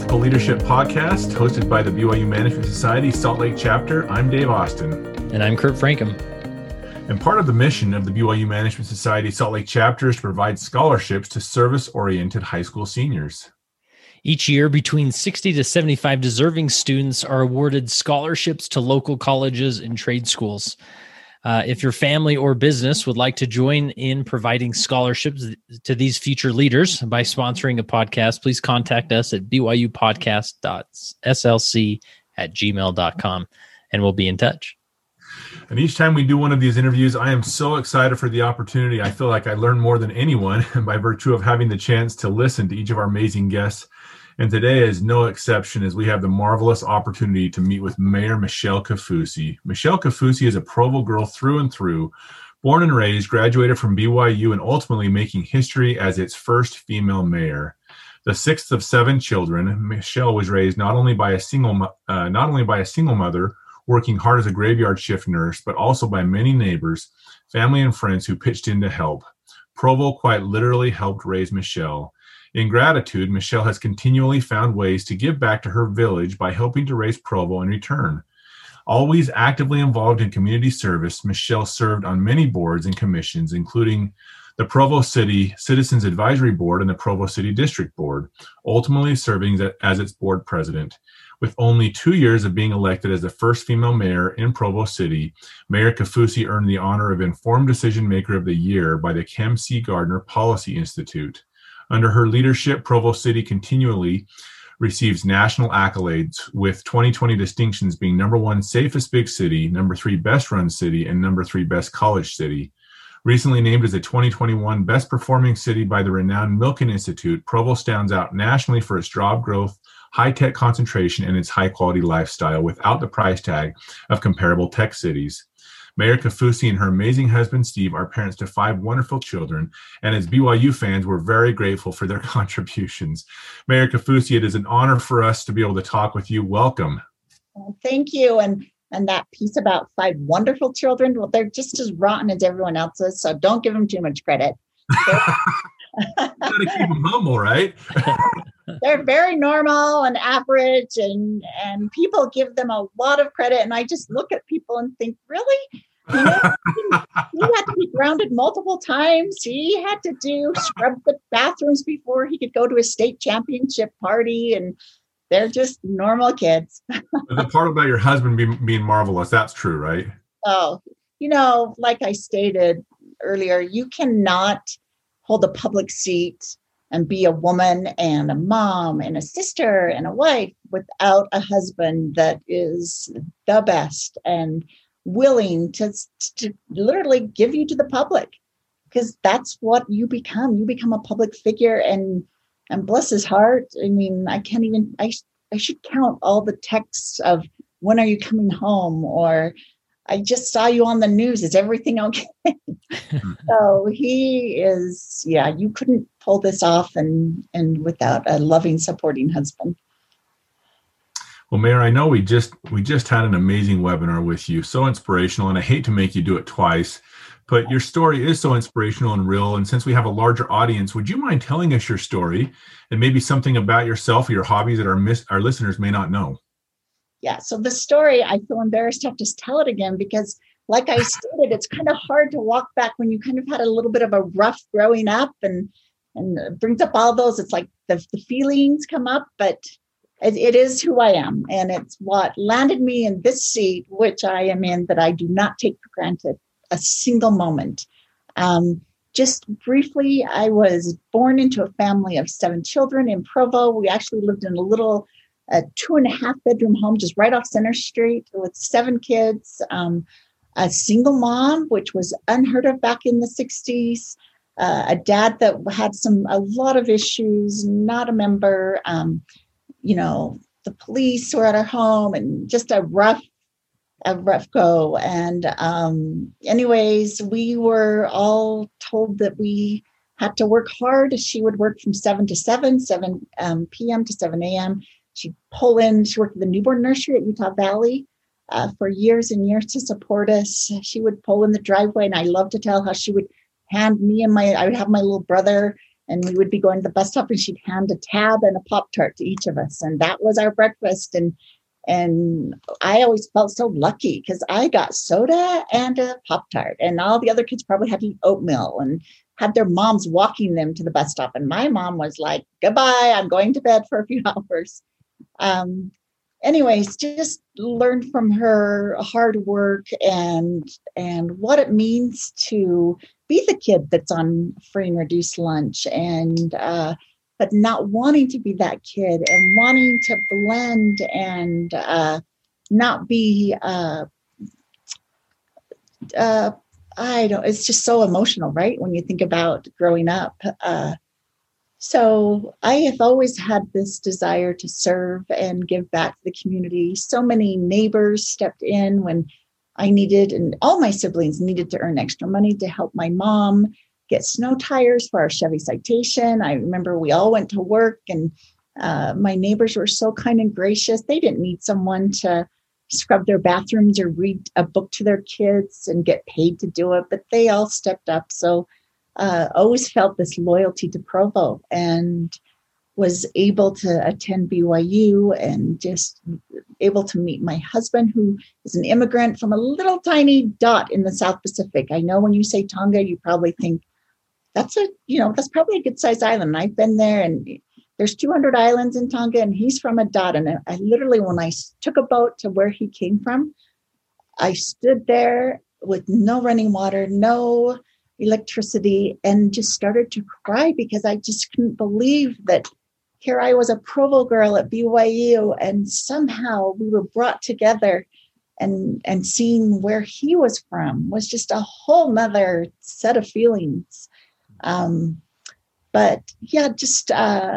Municipal Leadership Podcast, hosted by the BYU Management Society Salt Lake Chapter. I'm Dave Austin. And I'm Kurt Frankum. And part of the mission of the BYU Management Society Salt Lake Chapter is to provide scholarships to service-oriented high school seniors. Each year, between 60 to 75 deserving students are awarded scholarships to local colleges and trade schools. If your family or business would like to join in providing scholarships to these future leaders by sponsoring a podcast, please contact us at byupodcast.slc@gmail.com, and we'll be in touch. And each time we do one of these interviews, I am so excited for the opportunity. I feel like I learn more than anyone by virtue of having the chance to listen to each of our amazing guests. And today is no exception, as we have the marvelous opportunity to meet with Mayor Michelle Kaufusi. Michelle Kaufusi is a Provo girl through and through, born and raised, graduated from BYU, and ultimately making history as its first female mayor. The sixth of 7 children, Michelle was raised not only by a single mother working hard as a graveyard shift nurse, but also by many neighbors, family, and friends who pitched in to help. Provo quite literally helped raise Michelle. In gratitude, Michelle has continually found ways to give back to her village by helping to raise Provo in return. Always actively involved in community service, Michelle served on many boards and commissions, including the Provo City Citizens Advisory Board and the Provo City District Board, ultimately serving as its board president. With only 2 years of being elected as the first female mayor in Provo City, Mayor Kaufusi earned the honor of Informed Decision Maker of the Year by the Kem C. Gardner Policy Institute. Under her leadership, Provo City continually receives national accolades, with 2020 distinctions being number 1 safest big city, number 3 best run city, and number 3 best college city. Recently named as a 2021 best performing city by the renowned Milken Institute, Provo stands out nationally for its job growth, high-tech concentration, and its high-quality lifestyle without the price tag of comparable tech cities. Mayor Kaufusi and her amazing husband, Steve, are parents to 5 wonderful children, and as BYU fans, we're very grateful for their contributions. Mayor Kaufusi, it is an honor for us to be able to talk with you. Welcome. Well, thank you. And that piece about 5 wonderful children, well, they're just as rotten as everyone else's, so don't give them too much credit. Got to keep them humble, right? They're very normal and average, and people give them a lot of credit. And I just look at people and think, really? He had to be grounded multiple times. He had to scrub the bathrooms before he could go to a state championship party. And they're just normal kids. The part about your husband being marvelous, that's true, right? Oh, like I stated earlier, you cannot hold a public seat and be a woman and a mom and a sister and a wife without a husband that is the best and willing to literally give you to the public, because that's what you become. You become a public figure, and bless his heart. I mean, I should count all the texts of, when are you coming home? Or, I just saw you on the news. Is everything okay? So he is, you couldn't pull this off and without a loving, supporting husband. Well, Mayor, I know we just had an amazing webinar with you, so inspirational, and I hate to make you do it twice, but your story is so inspirational and real. And since we have a larger audience, would you mind telling us your story and maybe something about yourself or your hobbies that our listeners may not know? Yeah, so the story, I feel embarrassed to have to tell it again, because like I stated, it's kind of hard to walk back when you kind of had a little bit of a rough growing up, and it brings up all those. It's like the feelings come up, but it is who I am. And it's what landed me in this seat, which I am in, that I do not take for granted a single moment. Just briefly, I was born into a family of 7 children in Provo. We actually lived in a 2.5 bedroom home just right off Center Street with 7 kids, a single mom, which was unheard of back in the 60s, a dad that had a lot of issues, not a member, the police were at our home, and just a rough go. And anyways, we were all told that we had to work hard. She would work from 7 p.m. to 7 a.m. She'd pull in. She worked at the newborn nursery at Utah Valley for years and years to support us. She would pull in the driveway, and I love to tell how she would hand me I would have my little brother And we would be going to the bus stop and she'd hand a tab and a Pop-Tart to each of us. And that was our breakfast. And I always felt so lucky because I got soda and a Pop-Tart, and all the other kids probably had to eat oatmeal and had their moms walking them to the bus stop. And my mom was like, goodbye, I'm going to bed for a few hours. Anyways, just learned from her hard work and what it means to be the kid that's on free and reduced lunch, and but not wanting to be that kid and wanting to blend and not be, it's just so emotional, right? When you think about growing up. So I have always had this desire to serve and give back to the community. So many neighbors stepped in when I needed, and all my siblings needed to earn extra money to help my mom get snow tires for our Chevy Citation. I remember we all went to work, and my neighbors were so kind and gracious. They didn't need someone to scrub their bathrooms or read a book to their kids and get paid to do it, but they all stepped up. So always felt this loyalty to Provo, and was able to attend BYU and just able to meet my husband, who is an immigrant from a little tiny dot in the South Pacific. I know when you say Tonga, you probably think that's probably a good sized island. I've been there, and there's 200 islands in Tonga, and he's from a dot. And I literally, when I took a boat to where he came from, I stood there with no running water, no electricity, and just started to cry because I just couldn't believe that here I was, a Provo girl at BYU, and somehow we were brought together, and seeing where he was from was just a whole nother set of feelings. But yeah, just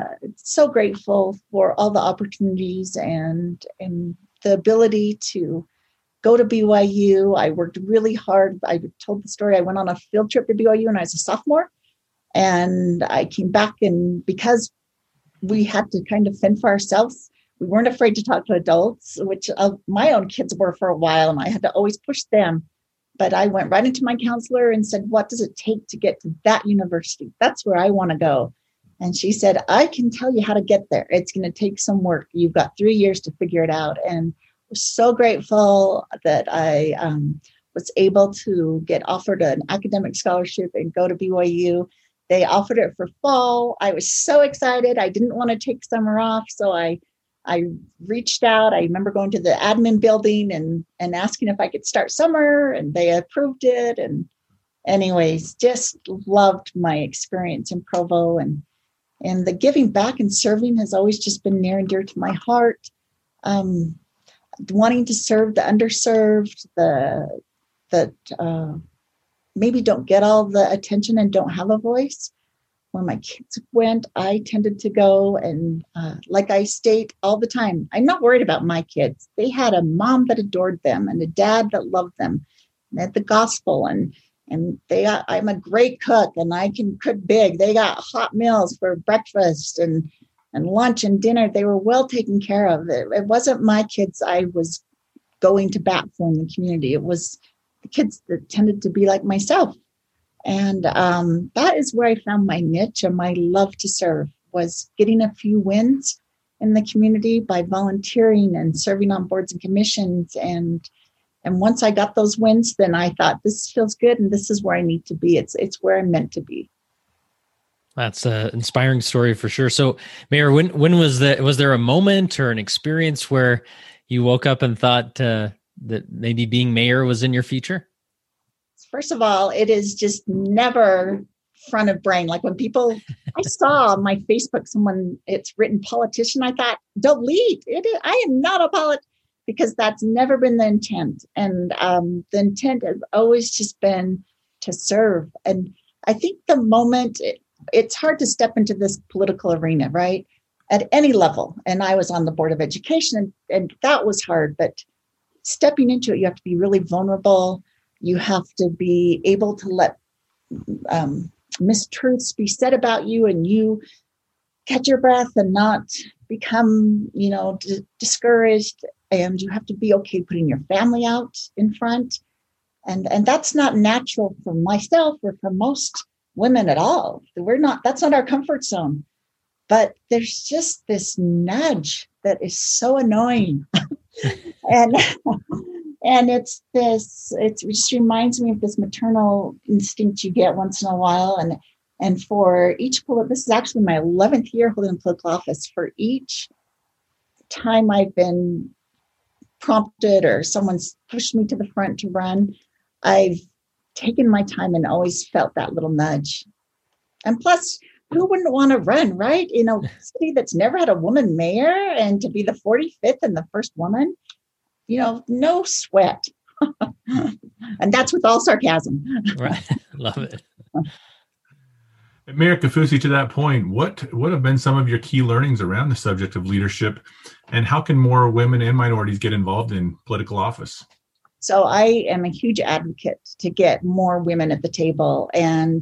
so grateful for all the opportunities and the ability to go to BYU. I worked really hard. I told the story. I went on a field trip to BYU when I was a sophomore, and I came back, and because we had to kind of fend for ourselves, we weren't afraid to talk to adults, which my own kids were for a while, and I had to always push them. But I went right into my counselor and said, what does it take to get to that university? That's where I want to go. And she said, I can tell you how to get there. It's going to take some work. You've got 3 years to figure it out. And we're so grateful that I was able to get offered an academic scholarship and go to BYU. They offered it for fall. I was so excited. I didn't want to take summer off. So I reached out. I remember going to the admin building and asking if I could start summer, and they approved it. And anyways, just loved my experience in Provo, and the giving back and serving has always just been near and dear to my heart. Wanting to serve the underserved, that maybe don't get all the attention and don't have a voice. When my kids went, I tended to go, and like I state all the time, I'm not worried about my kids. They had a mom that adored them and a dad that loved them, and had the gospel, and I'm a great cook and I can cook big. They got hot meals for breakfast and lunch and dinner. They were well taken care of. It wasn't my kids I was going to bat for in the community. It was the kids that tended to be like myself. And that is where I found my niche and my love to serve, was getting a few wins in the community by volunteering and serving on boards and commissions. And once I got those wins, then I thought, this feels good and this is where I need to be. It's where I'm meant to be. That's an inspiring story for sure. So, Mayor, when was there a moment or an experience where you woke up and thought that maybe being mayor was in your future? First of all, it is just never front of brain. Like when people, I saw on my Facebook, it's written politician. I thought, delete it. I am not a politician, because that's never been the intent. And the intent has always just been to serve. And I think the moment, it's hard to step into this political arena, right? At any level. And I was on the Board of Education, and that was hard. But stepping into it, you have to be really vulnerable. You have to be able to let mistruths be said about you, and you catch your breath and not become, discouraged. And you have to be okay putting your family out in front. And that's not natural for myself or for most women at all. That's not our comfort zone. But there's just this nudge that is so annoying. and it just reminds me of this maternal instinct you get once in a while. And for each this is actually my 11th year holding political office. For each time I've been prompted or someone's pushed me to the front to run, I've taken my time and always felt that little nudge. And plus, who wouldn't want to run, right? In a city that's never had a woman mayor, and to be the 45th and the first woman, no sweat. And that's with all sarcasm. Right. Love it. Mayor Kaufusi, to that point, what have been some of your key learnings around the subject of leadership, and how can more women and minorities get involved in political office? So I am a huge advocate to get more women at the table, and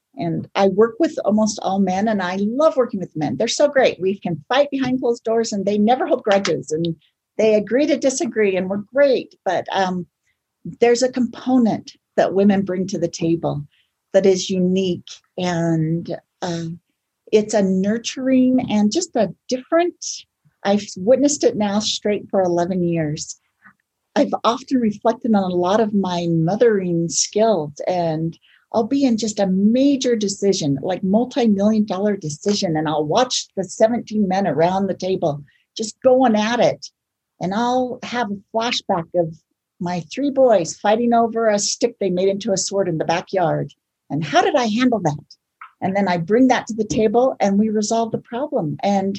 I work with almost all men, and I love working with men. They're so great. We can fight behind closed doors, and they never hold grudges, and they agree to disagree, and we're great. But there's a component that women bring to the table that is unique, and it's a nurturing and just a different. I've witnessed it now straight for 11 years. I've often reflected on a lot of my mothering skills, and I'll be in just a major decision, like multi-million-dollar decision, and I'll watch the 17 men around the table just going at it. And I'll have a flashback of my 3 boys fighting over a stick they made into a sword in the backyard. And how did I handle that? And then I bring that to the table and we resolve the problem. And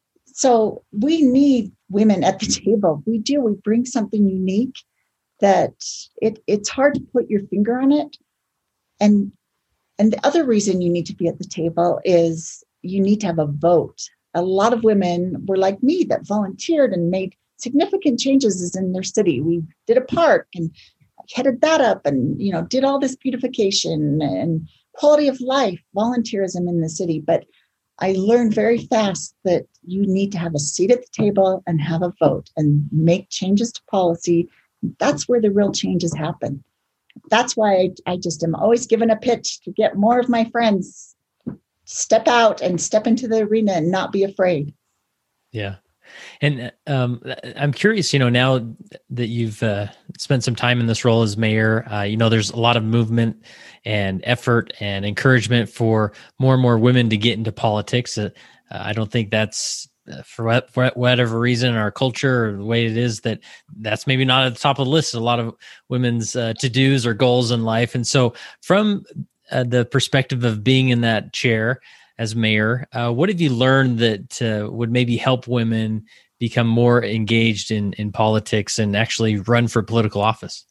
so we need women at the table. We do. We bring something unique that it's hard to put your finger on it. And the other reason you need to be at the table is you need to have a vote. A lot of women were like me that volunteered and made significant changes in their city. We did a park and headed that up and, did all this beautification and quality of life, volunteerism in the city. But I learned very fast that you need to have a seat at the table and have a vote and make changes to policy. That's where the real changes happen. That's why I just am always given a pitch to get more of my friends step out and step into the arena and not be afraid. Yeah. And I'm curious, now that you've spent some time in this role as mayor, there's a lot of movement and effort and encouragement for more and more women to get into politics. I don't think that's for whatever reason in our culture or the way it is that's maybe not at the top of the list. A lot of women's to-dos or goals in life. And so from the perspective of being in that chair as mayor, what have you learned that would maybe help women become more engaged in politics and actually run for political office?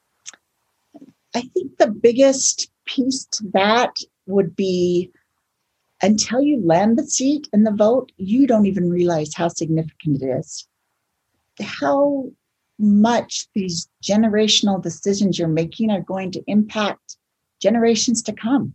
I think the biggest piece to that would be, until you land the seat and the vote, you don't even realize how significant it is. How much these generational decisions you're making are going to impact generations to come.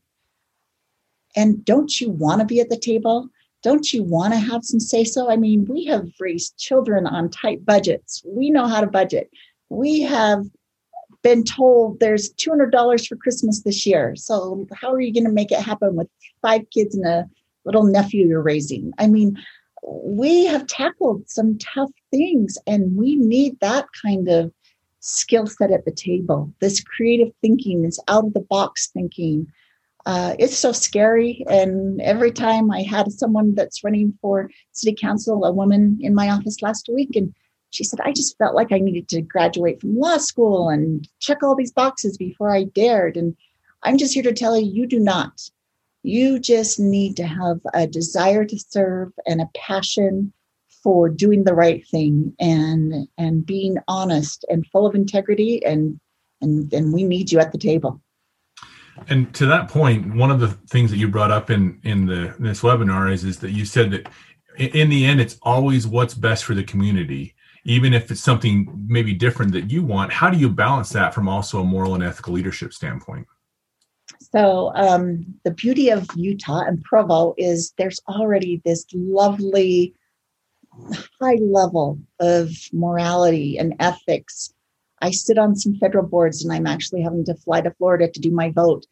And don't you want to be at the table? Don't you want to have some say-so? I mean, we have raised children on tight budgets. We know how to budget. We have been told there's $200 for Christmas this year. So how are you going to make it happen with 5 kids and a little nephew you're raising? I mean, we have tackled some tough things, and we need that kind of skill set at the table. This creative thinking, this out-of-the-box thinking. It's so scary. And every time I had someone that's running for city council, a woman in my office last week, and she said, I just felt like I needed to graduate from law school and check all these boxes before I dared. And I'm just here to tell you, you do not. You just need to have a desire to serve and a passion for doing the right thing and being honest and full of integrity. And we need you at the table. And to that point, one of the things that you brought up in this webinar is that you said that in the end, it's always what's best for the community, even if it's something maybe different that you want. How do you balance that from also a moral and ethical leadership standpoint? So the beauty of Utah and Provo is there's already this lovely high level of morality and ethics. I sit on some federal boards, and I'm actually having to fly to Florida to do my vote.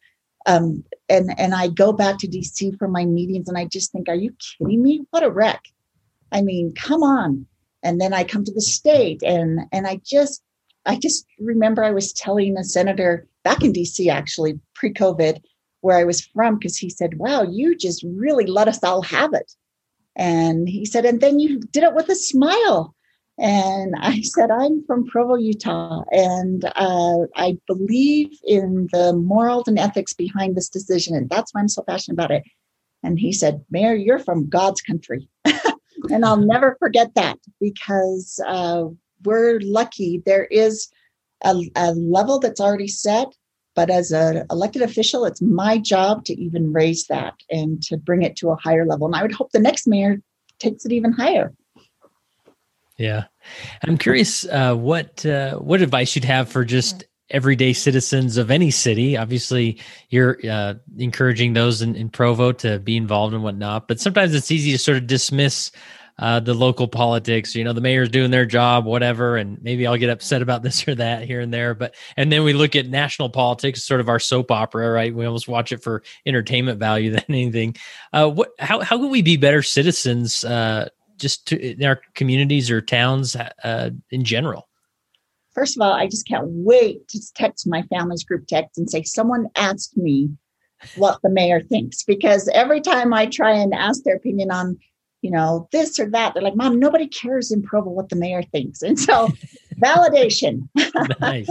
And I go back to DC for my meetings, and I just think, are you kidding me? What a wreck. I mean, come on. And then I come to the state, and I just remember I was telling a senator back in DC, actually pre-COVID, where I was from, because he said, wow, you just really let us all have it. And he said, and then you did it with a smile. And I said, I'm from Provo, Utah, and I believe in the morals and ethics behind this decision. And that's why I'm so passionate about it. And he said, Mayor, you're from God's country. And I'll never forget that, because we're lucky. There is a level that's already set. But as an elected official, it's my job to even raise that and to bring it to a higher level. And I would hope the next mayor takes it even higher. Yeah. I'm curious what advice you'd have for just everyday citizens of any city. Obviously, you're encouraging those in Provo to be involved and whatnot, but sometimes it's easy to sort of dismiss the local politics. The mayor's doing their job, whatever, and maybe I'll get upset about this or that here and there. And then we look at national politics, sort of our soap opera, right? We almost watch it for entertainment value than anything. How can we be better citizens in our communities or towns in general? First of all, I just can't wait to text my family's group text and say, someone asked me what the mayor thinks, because every time I try and ask their opinion on, this or that, they're like, Mom, nobody cares in Provo what the mayor thinks. And so validation. Nice.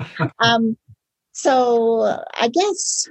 So I guess,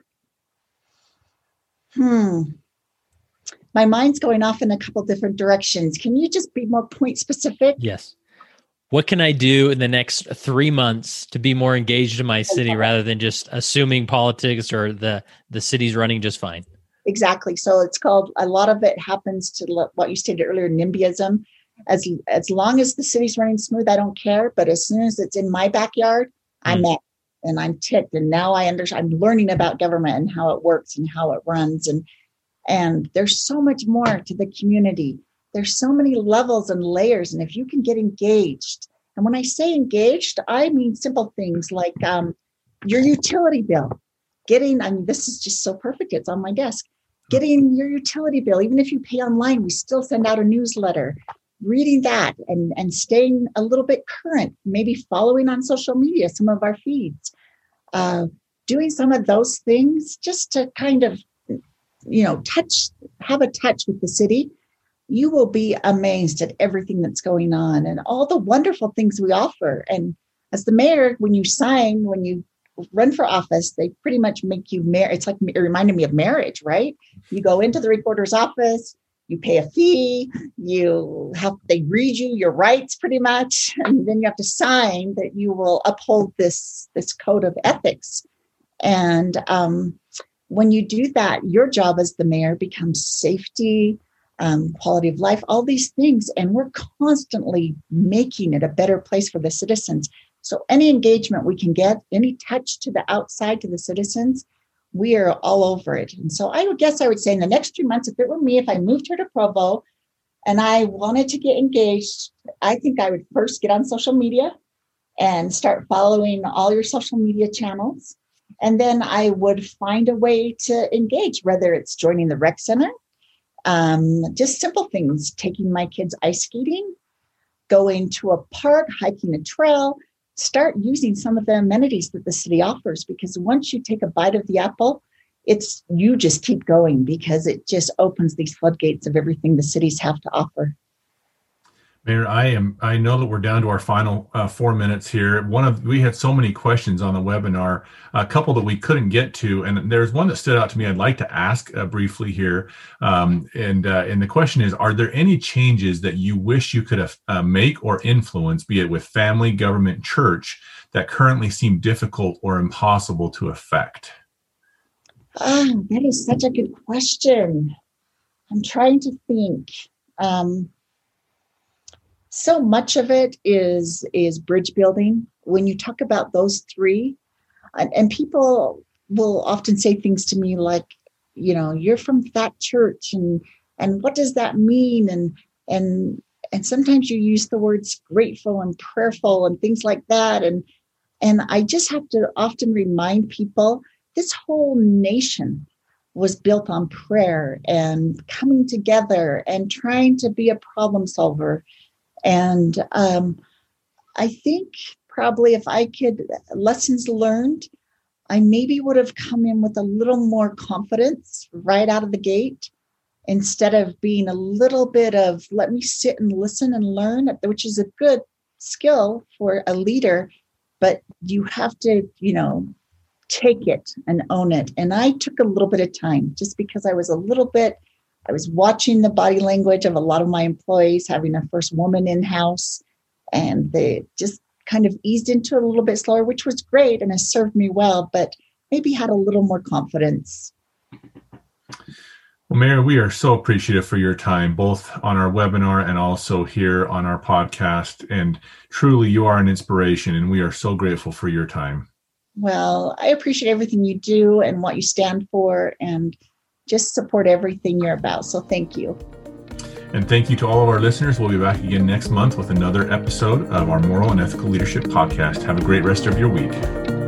my mind's going off in a couple different directions. Can you just be more point specific? Yes. What can I do in the next 3 months to be more engaged in my city rather than just assuming politics or the city's running just fine? Exactly. So it's called, a lot of it happens to what you stated earlier, NIMBYism. As long as the city's running smooth, I don't care. But as soon as it's in my backyard, I'm at and I'm ticked. And now I understand, I'm learning about government and how it works and how it runs. And there's so much more to the community. There's so many levels and layers. And if you can get engaged, and when I say engaged, I mean simple things like your utility bill. This is just so perfect. It's on my desk. Getting your utility bill, even if you pay online, we still send out a newsletter. Reading that and staying a little bit current, maybe following on social media, some of our feeds, doing some of those things just to kind of, have a touch with the city. You will be amazed at everything that's going on and all the wonderful things we offer. And as the mayor, when you run for office, they pretty much make you mayor. It's like, it reminded me of marriage, right? You go into the recorder's office, you pay a fee, they read you your rights pretty much, and then you have to sign that you will uphold this code of ethics. And when you do that, your job as the mayor becomes safety, quality of life, all these things. And we're constantly making it a better place for the citizens. So any engagement we can get, any touch to the outside, to the citizens, we are all over it. And so I would say in the next 3 months, if it were me, if I moved here to Provo and I wanted to get engaged, I think I would first get on social media and start following all your social media channels. And then I would find a way to engage, whether it's joining the rec center, just simple things, taking my kids ice skating, going to a park, hiking a trail, start using some of the amenities that the city offers, because once you take a bite of the apple, you just keep going, because it just opens these floodgates of everything the cities have to offer. Mayor, I know that we're down to our final 4 minutes here. We had so many questions on the webinar, a couple that we couldn't get to, and there's one that stood out to me I'd like to ask briefly here. And the question is, are there any changes that you wish you could make or influence, be it with family, government, church, that currently seem difficult or impossible to affect? Oh, that is such a good question. I'm trying to think. So much of it is bridge building. When you talk about those three, and people will often say things to me like, you're from that church, and what does that mean? And sometimes you use the words grateful and prayerful and things like that. And I just have to often remind people this whole nation was built on prayer and coming together and trying to be a problem solver. And I think probably if I could, lessons learned, I maybe would have come in with a little more confidence right out of the gate, instead of being a little bit of, let me sit and listen and learn, which is a good skill for a leader, but you have to, take it and own it. And I took a little bit of time just because I was watching the body language of a lot of my employees, having a first woman in-house, and they just kind of eased into it a little bit slower, which was great and has served me well, but maybe had a little more confidence. Well, Mary, we are so appreciative for your time, both on our webinar and also here on our podcast. And truly, you are an inspiration, and we are so grateful for your time. Well, I appreciate everything you do and what you stand for, and just support everything you're about. So thank you. And thank you to all of our listeners. We'll be back again next month with another episode of our Moral and Ethical Leadership Podcast. Have a great rest of your week.